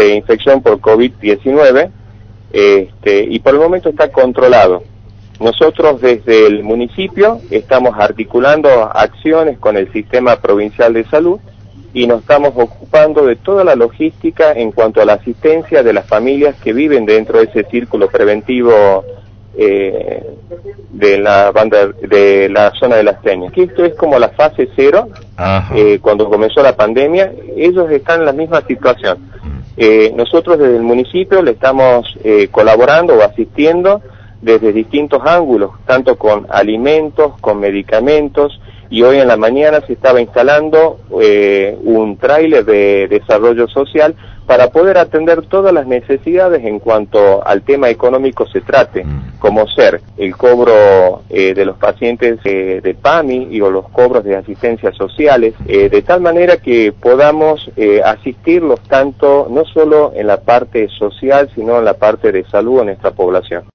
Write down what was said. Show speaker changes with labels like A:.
A: infección por COVID-19, y por el momento está controlado. Nosotros desde el municipio estamos articulando acciones con el Sistema Provincial de Salud y nos estamos ocupando de toda la logística en cuanto a la asistencia de las familias que viven dentro de ese círculo preventivo de la zona de Las Teñas. Que esto es como la fase cero. Cuando comenzó la pandemia, ellos están en la misma situación. Nosotros desde el municipio le estamos colaborando o asistiendo desde distintos ángulos, tanto con alimentos, con medicamentos, y hoy en la mañana se estaba instalando un tráiler de desarrollo social para poder atender todas las necesidades en cuanto al tema económico se trate, como ser el cobro de los pacientes de PAMI o los cobros de asistencias sociales, de tal manera que podamos asistirlos tanto no solo en la parte social, sino en la parte de salud a nuestra población.